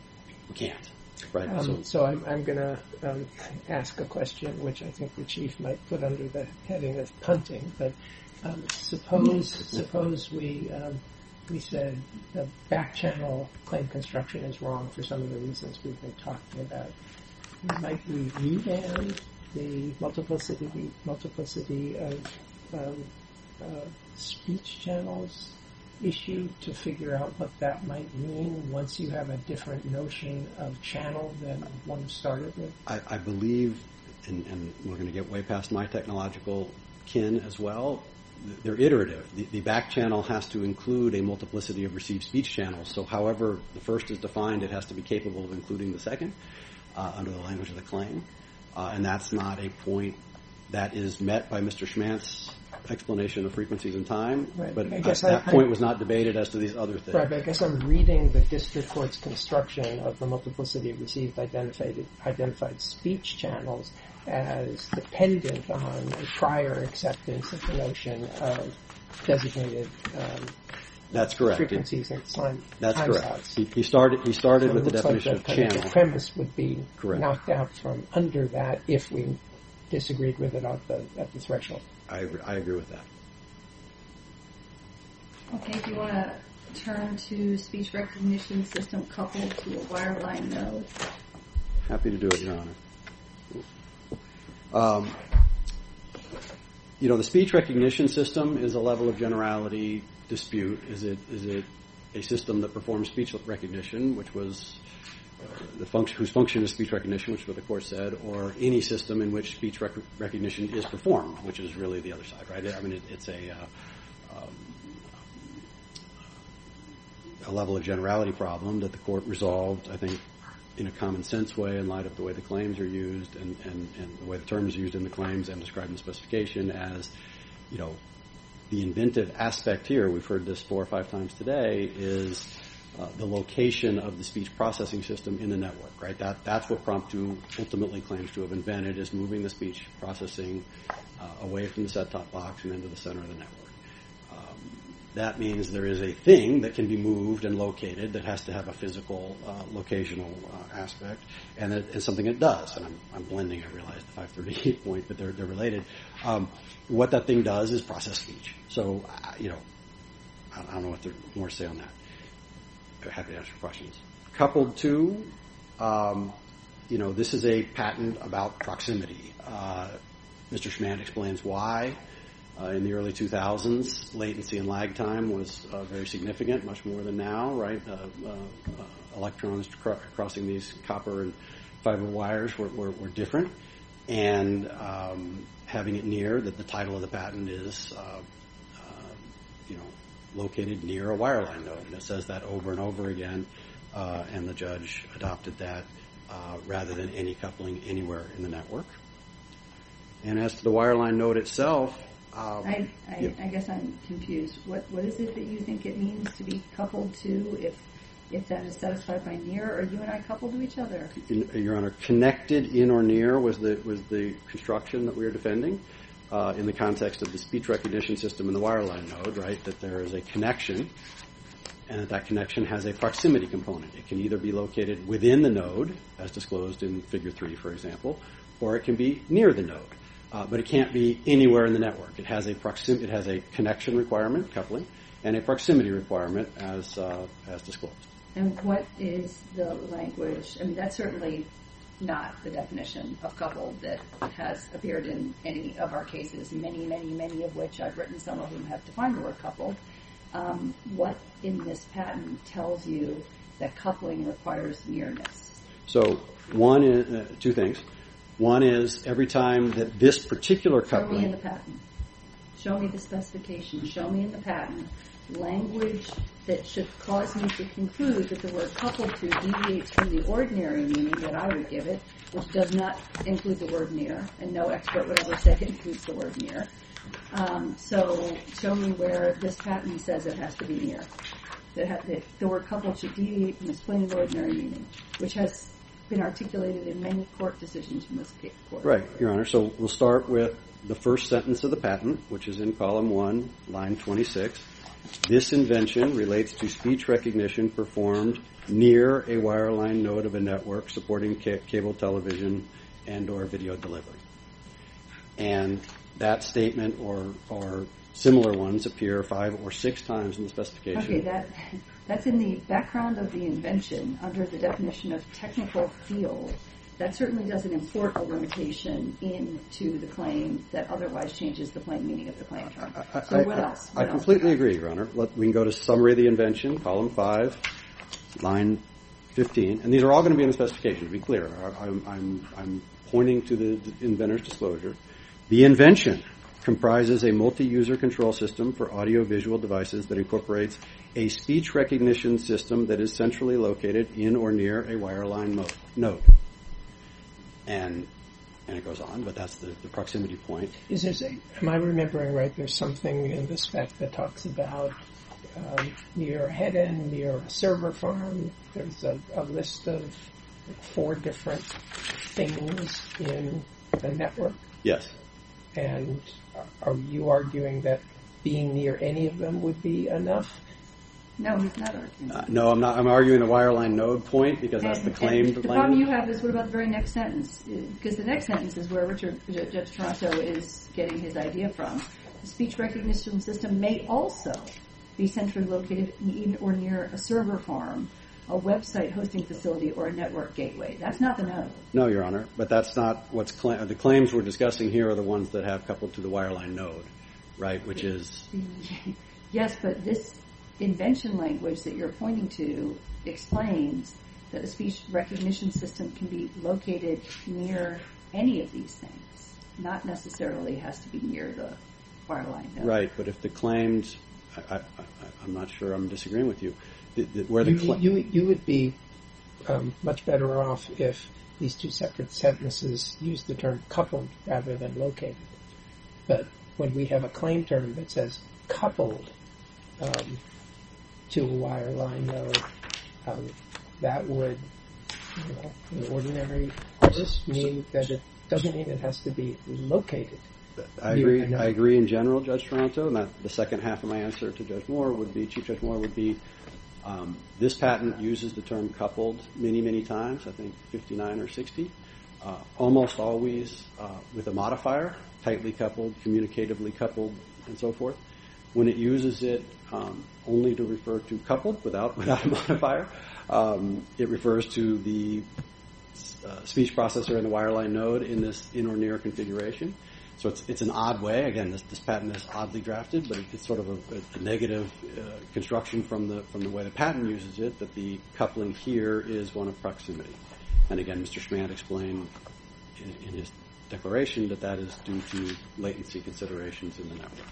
we can't. Right. Um, so, so I'm, I'm going to um, ask a question, which I think the chief might put under the heading of punting. But um, suppose suppose we um, we said the back channel claim construction is wrong for some of the reasons we've been talking about. Might we revamp the multiplicity multiplicity of um, uh, speech channels issue to figure out what that might mean once you have a different notion of channel than one started with? I, I believe, and, and we're going to get way past my technological kin as well, they're iterative. The, the back channel has to include a multiplicity of received speech channels. So however the first is defined, it has to be capable of including the second uh, under the language of the claim. Uh, and that's not a point that is met by Mister Schmantz's explanation of frequencies and time. Right. But I guess that I, point I, was not debated as to these other things. Right, but I guess I'm reading the district court's construction of the multiplicity of received identified, identified speech channels as dependent on a prior acceptance of the notion of designated um, That's correct. frequencies and time, That's time correct. slots. He, he started. He started So with it the looks like definition the, of kind of channel. the premise would be Correct. knocked out from under that if we disagreed with it at the at the threshold. I agree, I agree with that. Okay, do you want to turn to speech recognition system coupled to a wireline node? Happy to do it, Your Honor. Um, you know, the speech recognition system is a level of generality dispute. Is it is it a system that performs speech recognition, which was uh, the function whose function is speech recognition, which is what the court said, or any system in which speech rec- recognition is performed, which is really the other side, right? I mean, it, it's a uh, um, a level of generality problem that the court resolved, I think, in a common sense way in light of the way the claims are used and, and, and the way the term is used in the claims and described in the specification as, you know, the inventive aspect here, we've heard this four or five times today, is uh, the location of the speech processing system in the network, right? That That's what Prompt two ultimately claims to have invented, is moving the speech processing uh, away from the set-top box and into the center of the network. That means there is a thing that can be moved and located that has to have a physical, uh, locational uh, aspect, and it is something it does. And I'm, I'm blending, I realize, the five thirty-eight point, but they're, they're related. Um, what that thing does is process speech. So, uh, you know, I, I don't know what there's more to say on that. I'm happy to answer questions. Coupled to, um, you know, this is a patent about proximity. Uh, Mister Schmandt explains why. Uh, in the early two thousands, latency and lag time was uh, very significant, much more than now, right? Uh, uh, uh, electrons cr- crossing these copper and fiber wires were, were, were different. And um, having it near, that the title of the patent is, uh, uh, you know, located near a wireline node. And it says that over and over again, uh, and the judge adopted that uh, rather than any coupling anywhere in the network. And as to the wireline node itself, um, I, I, yeah. I guess I'm confused. What what is it that you think it means to be coupled to if if that is satisfied by near? Are you and I coupled to each other? in, Your Honor, connected in or near was the was the construction that we were defending uh, in the context of the speech recognition system and the wireline node, right? That there is a connection, and that that connection has a proximity component. It can either be located within the node, as disclosed in Figure three, for example, or it can be near the node. Uh, but it can't be anywhere in the network. It has a proxim- It has a connection requirement, coupling, and a proximity requirement, as uh, as disclosed. And what is the language? I mean, that's certainly not the definition of coupled that has appeared in any of our cases, many, many, many of which I've written. Some of them have defined the word coupled. Um, what in this patent tells you that coupling requires nearness? So one is, uh, two things. One is every time that this particular coupling... Show me in the patent. Show me the specification. Show me in the patent language that should cause me to conclude that the word coupled to deviates from the ordinary meaning that I would give it, which does not include the word near, and no expert would ever say it includes the word near. Um, so show me where this patent says it has to be near. That, ha- that the word coupled should deviate from its plain and ordinary meaning, which has been articulated in many court decisions in this case. Court. Right, Your Honor. So we'll start with the first sentence of the patent, which is in column one, line twenty-six. This invention relates to speech recognition performed near a wireline node of a network supporting ca- cable television and or video delivery. And that statement or or similar ones appear five or six times in the specification. Okay, that that's in the background of the invention under the definition of technical field. That certainly doesn't import a limitation into the claim that otherwise changes the plain meaning of the claim term. I, So I, what else? I What else? completely agree, Your Honor. Let, we can go to summary of the invention, column five, line fifteen, and these are all going to be in the specification, to be clear. I, I'm, I'm, I'm pointing to the, the inventor's disclosure. The invention comprises a multi-user control system for audio-visual devices that incorporates a speech recognition system that is centrally located in or near a wireline mo- node. And and it goes on, but that's the, the proximity point. Is there, a, am I remembering right, there's something in the spec that talks about um, near a head end, near a server farm. There's a, a list of four different things in the network. Yes. And are you arguing that being near any of them would be enough? No, he's not arguing. Uh, no, I'm not. I'm arguing the wireline node point because that's And- the claimed and the language. problem you have is what about the very next sentence? Because the next sentence is where Richard J- Judge Toronto is getting his idea from. The speech recognition system may also be centrally located in or near a server farm, a website hosting facility, or a network gateway. That's not the node. No, Your Honor, but that's not what's cla- the claims we're discussing here are the ones that have coupled to the wireline node, right? Which is Yes, but this invention language that you're pointing to explains that a speech recognition system can be located near any of these things, not necessarily has to be near the wireline node. right. But if the claimed, I, I, I, I'm not sure. I'm disagreeing with you. The, the, where the You, cla- you, you would be um, much better off if these two separate sentences use the term coupled rather than located. But when we have a claim term that says coupled um, to a wireline node, um, that would, you know, in ordinary course mean that it doesn't mean it has to be located. I agree. I agree in general, Judge Toronto, and that the second half of my answer to Judge Moore would be, Chief Judge Moore would be, um, this patent uses the term coupled many, many times. I think fifty-nine or sixty, uh, almost always uh, with a modifier, tightly coupled, communicatively coupled, and so forth. When it uses it um, only to refer to coupled without without a modifier, um, it refers to the uh, speech processor in the wireline node in this in or near configuration. So it's it's an odd way. Again, this, this patent is oddly drafted, but it's sort of a, a negative uh, construction from the from the way the patent uses it. That the coupling here is one of proximity. And again, Mister Schmant explained in, in his declaration that that is due to latency considerations in the network.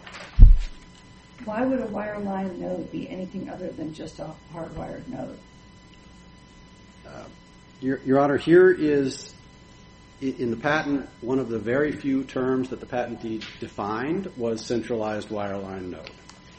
Why would a wireline node be anything other than just a hardwired node? Uh, Your, Your Honor, here is, in the patent, one of the very few terms that the patentee defined was centralized wireline node.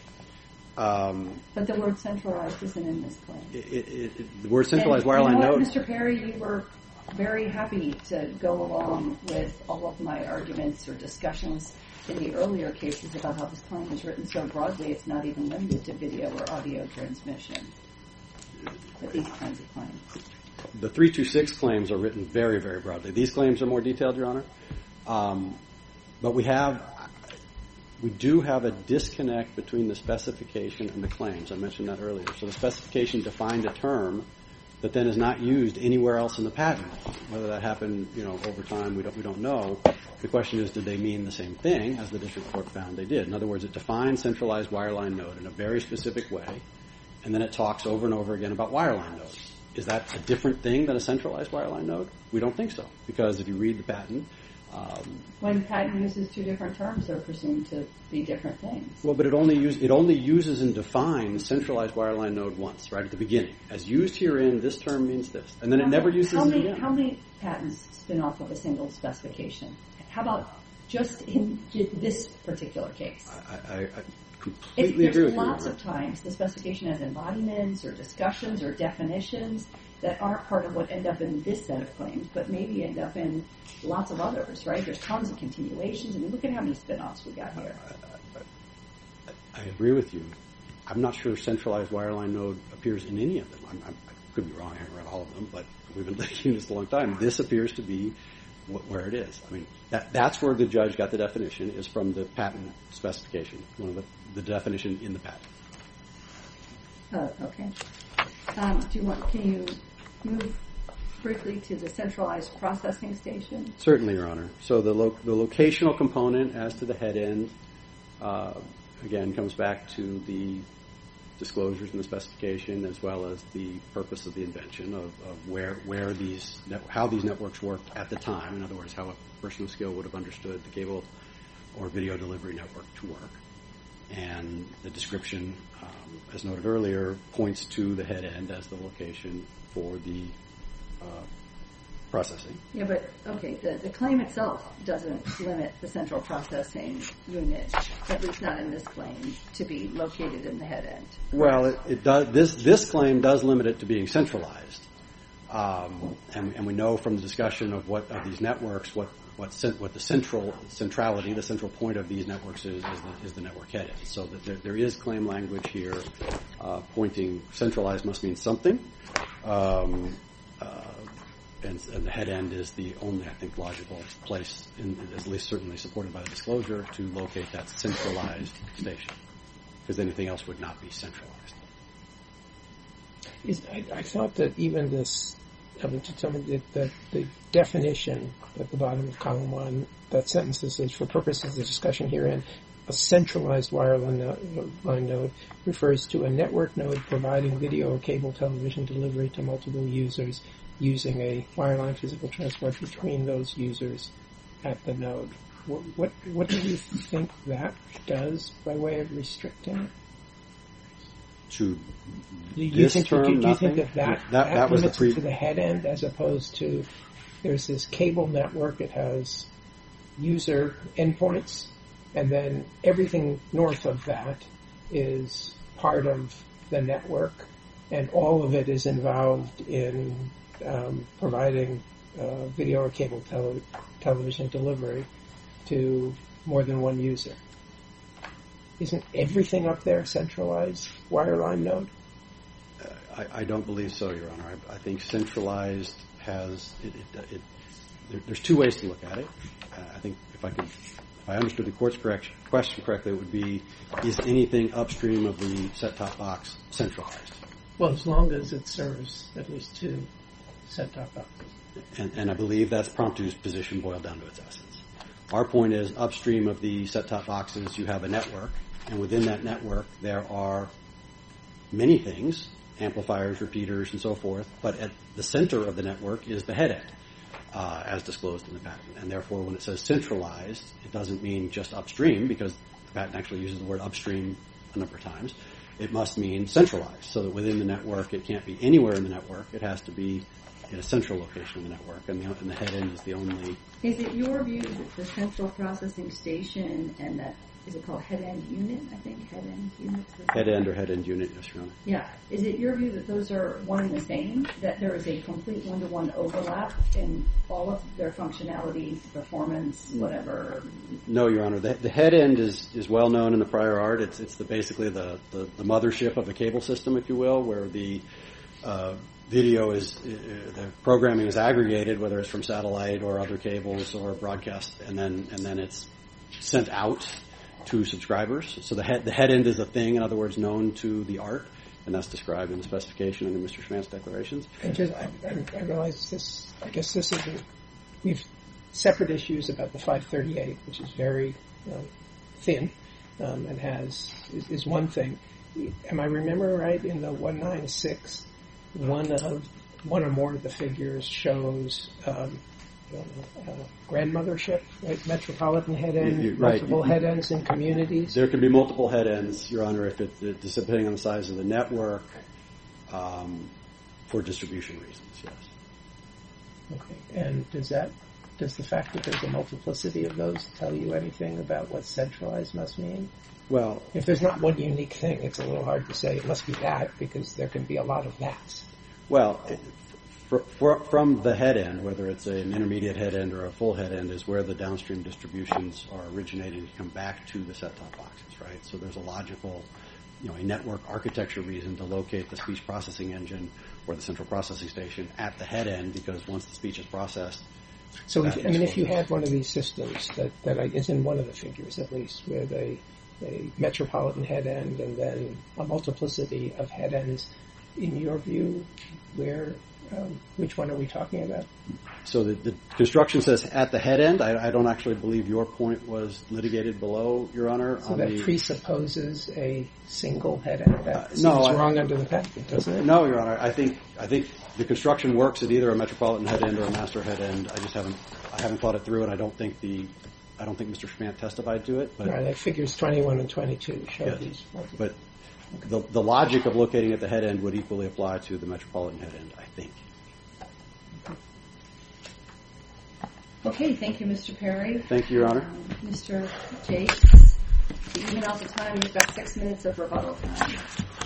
Um, but the word centralized isn't in this claim. It, it, it, the word centralized and, wireline you know what, node. Mister Perry, you were very happy to go along with all of my arguments or discussions in the earlier cases about how this claim is written so broadly it's not even limited to video or audio transmission. But these kinds of claims. The three two six claims are written very, very broadly. These claims are more detailed, Your Honor. Um, but we have, we do have a disconnect between the specification and the claims. I mentioned that earlier. So the specification defined a term that then is not used anywhere else in the patent. Whether that happened, you know, over time, we don't, we don't know. The question is, did they mean the same thing as the district court found they did? In other words, it defines centralized wireline node in a very specific way, and then it talks over and over again about wireline nodes. Is that a different thing than a centralized wireline node? We don't think so, because if you read the patent... Um, when the patent uses two different terms, they're presumed to be different things. Well, but it only, use, it only uses and defines centralized wireline node once, right at the beginning. As used herein, this term means this. And then it never uses how many, it again. How many patents spin off of a single specification? How about just in this particular case? I, I, I completely If agree with there's you. lots of times the specification has embodiments or discussions or definitions that aren't part of what end up in this set of claims, but maybe end up in lots of others, right? There's tons of continuations. I mean, look at how many spin-offs we got here. I, I, I agree with you. I'm not sure centralized wireline node appears in any of them. I'm, I'm, I could be wrong. I haven't read all of them, but we've been looking at this a long time. This appears to be wh- where it is. I mean, that, that's where the judge got the definition, is from the patent specification, one of the, the definition in the patent. Oh, okay. Um, do you want? Can you move briefly to the centralized processing station? Certainly, Your Honor. So the lo- the locational component as to the head end, uh, again, comes back to the disclosures in the specification, as well as the purpose of the invention of, of where where these net- how these networks worked at the time. In other words, how a person of skill would have understood the cable or video delivery network to work. And the description, um, as noted earlier, points to the head end as the location for the uh, processing. Yeah, but, okay, the, the claim itself doesn't limit the central processing unit, at least not in this claim, to be located in the head end. Well, it, it does. This this claim does limit it to being centralized, um, and, and we know from the discussion of what of these networks, what what cent, what the central centrality, the central point of these networks is, is the, is the network head end. So that there, there is claim language here uh, pointing centralized must mean something. Um, uh, And, and the head end is the only, I think, logical place, in, at least certainly supported by the disclosure, to locate that centralized station, because anything else would not be centralized. Is, I, I thought that even this, I mean, to tell me that the, the definition at the bottom of column one, that sentence says, for purposes of the discussion herein, a centralized wireline node, line node refers to a network node providing video or cable television delivery to multiple users using a wireline physical transport between those users at the node. What, what, what do you think that does by way of restricting it? To Do you this think, term, do, do you nothing? think that that, that, that, that was the limits pre- it to the head end as opposed to there's this cable network, it has user endpoints, and then everything north of that is part of the network, and all of it is involved in um, providing uh, video or cable tele- television delivery to more than one user. Isn't everything up there centralized wireline node? Uh, I, I don't believe so, Your Honor. I, I think centralized has it. it, it there, there's two ways to look at it. Uh, I think if I could, if I understood the court's correct, question correctly, it would be: is anything upstream of the set-top box centralized? Well, as long as it serves at least two set-top boxes. And, and I believe that's Promptu's position boiled down to its essence. Our point is, upstream of the set-top boxes, you have a network, and within that network, there are many things, amplifiers, repeaters, and so forth, but at the center of the network is the head end, uh, as disclosed in the patent. And therefore, when it says centralized, it doesn't mean just upstream, because the patent actually uses the word upstream a number of times. It must mean centralized, so that within the network, it can't be anywhere in the network. It has to be in a central location of the network, and the, and the head end is the only. Is it your view that the central processing station and that, is it called head end unit, I think, head end unit? Head end or head end unit, yes, Your Honor. Yeah. Is it your view that those are one and the same, that there is a complete one-to-one overlap in all of their functionality, performance, whatever? No, Your Honor. The, the head end is, is well known in the prior art. It's it's the basically the, the, the mothership of the cable system, if you will, where the uh, video is, uh, the programming is aggregated, whether it's from satellite or other cables or broadcast, and then and then it's sent out to subscribers. So the head the head end is a thing, in other words, known to the art, and that's described in the specification and in Mister Schmant's declarations. And just, I, I, I realize this, I guess this is, a, we've separate issues about the five thirty-eight, which is very um, thin um, and has, is, is one thing. Am I remembering right, in the one ninety-six, one of, one or more of the figures shows um, Uh, grandmothership, right? Metropolitan head end, You- you- right. multiple head ends in communities. There can be multiple head ends, Your Honor, if it, it depending on the size of the network, um, for distribution reasons. Yes. Okay. And does that, does the fact that there's a multiplicity of those tell you anything about what centralized must mean? Well, If there's not one unique thing, it's a little hard to say it must be that, because there can be a lot of that's. well, it, for, for, from the head end, whether it's an intermediate head end or a full head end, is where the downstream distributions are originating to come back to the set-top boxes, right? So there's a logical, you know, a network architecture reason to locate the speech processing engine or the central processing station at the head end, because once the speech is processed. So, if, that I mean, if you exposes- had one of these systems that, that I, is in one of the figures at least, with a, a metropolitan head end and then a multiplicity of head ends, in your view, where, um, which one are we talking about? So the, the construction says at the head end. I, I don't actually believe your point was litigated below, Your Honor. So on that the, presupposes a single head end. That Uh, seems no, I- wrong under the patent, doesn't it? No, Your Honor. I think I think the construction works at either a metropolitan head end or a master head end. I just haven't I haven't thought it through, and I don't think the I don't think Mister Schmant testified to it. But Right, like figures twenty-one and twenty-two show Yes. these. multiple- but the the logic of locating at the head end would equally apply to the metropolitan head end, I think. Okay, thank you, Mister Perry. Thank you, Your Honor. Um, Mister Jakes, even out the time, you've got six minutes of rebuttal time.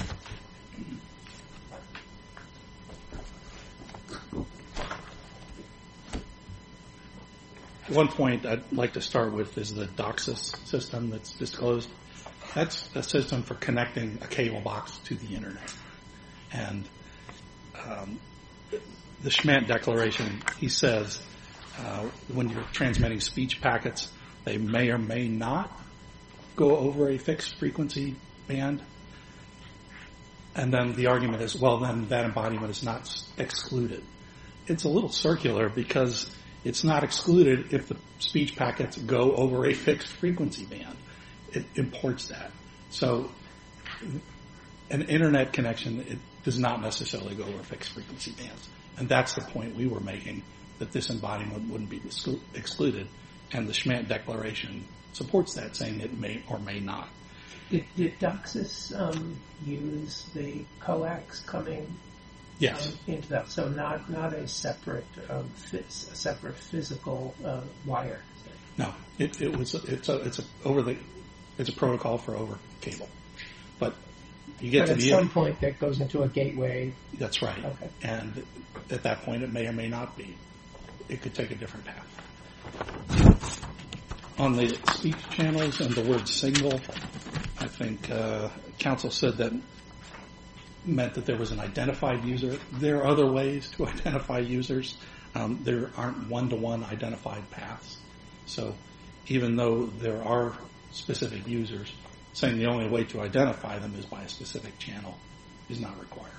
One point I'd like to start with is the DOCSIS system that's disclosed. That's a system for connecting a cable box to the internet. And um, the Schmant Declaration, he says, uh, when you're transmitting speech packets, they may or may not go over a fixed frequency band. And then the argument is, well, then that embodiment is not excluded. It's a little circular because it's not excluded if the speech packets go over a fixed frequency band. It imports that. So an internet connection, it does not necessarily go over fixed frequency bands. And that's the point we were making, that this embodiment wouldn't be exclu- excluded. And the Schmant Declaration supports that, saying it may or may not. Did, did DOCSIS um, use the coax coming Yes. um, into that? So not not a separate um, phys- a separate physical uh, wire. No, it, it was it's a it's a over the it's a protocol for over cable, but you get But to at the some point that goes into a gateway. That's right. Okay. And at that point, it may or may not be. It could take a different path. On the speech channels and the word single, I think uh, counsel said that meant that there was an identified user. There are other ways to identify users. Um, there aren't one-to-one identified paths. So even though there are specific users, saying the only way to identify them is by a specific channel is not required.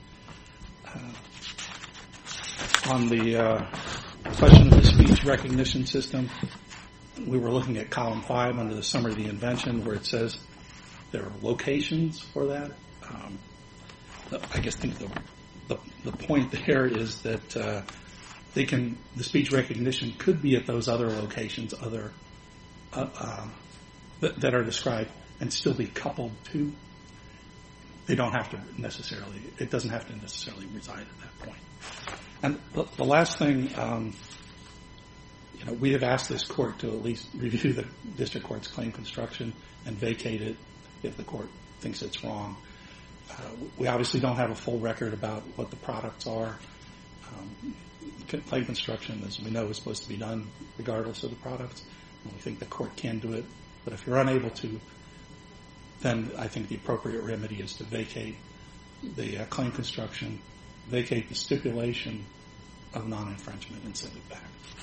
Uh, on the uh, question of the speech recognition system, we were looking at column five under the summary of the invention where it says there are locations for that. Um, I guess think the, the the point there is that uh, they can the speech recognition could be at those other locations, other uh, uh, that, that are described, and still be coupled to they don't have to necessarily, it doesn't have to necessarily reside at that point. And the, the last thing, um, you know, we have asked this court to at least review the district court's claim construction and vacate it if the court thinks it's wrong. Uh, we obviously don't have a full record about what the products are. Um, claim construction, as we know, is supposed to be done regardless of the products, and we think the court can do it. But if you're unable to, then I think the appropriate remedy is to vacate the uh, claim construction, vacate the stipulation of non-infringement, and send it back.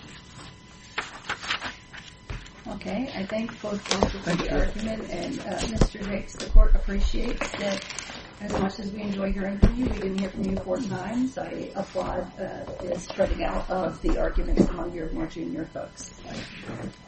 Okay, I thank both counsel for the argument, and uh, Mister Hicks, the court appreciates that as much as we enjoy hearing from you, we didn't hear from you four times. I applaud uh, the spreading out of the arguments among your more junior folks.